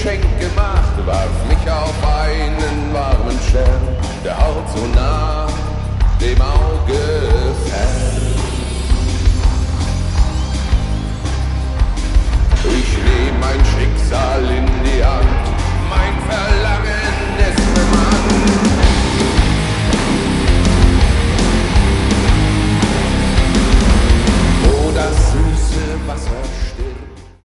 Geschenk gemacht, warf mich auf einen warmen Stern, der Haut so nah dem Auge